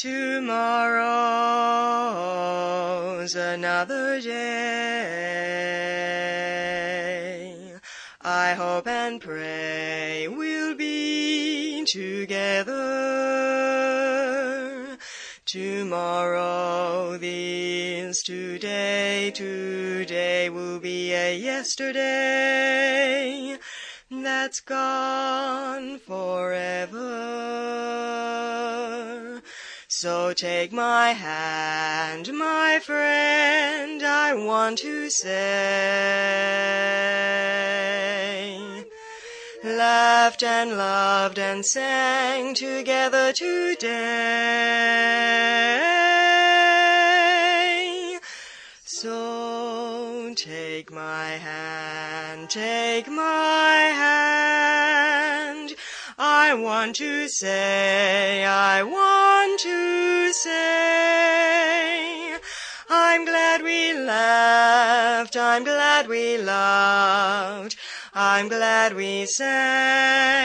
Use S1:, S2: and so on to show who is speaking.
S1: Tomorrow's another day. I hope and pray we'll be together. Tomorrow is today. Today will be a yesterday that's gone forever. So take my hand, my friend, I want to say. Laughed and loved and sang together today. So take my hand, take my hand. I want to say, I'm glad we laughed, I'm glad we loved, I'm glad we sang.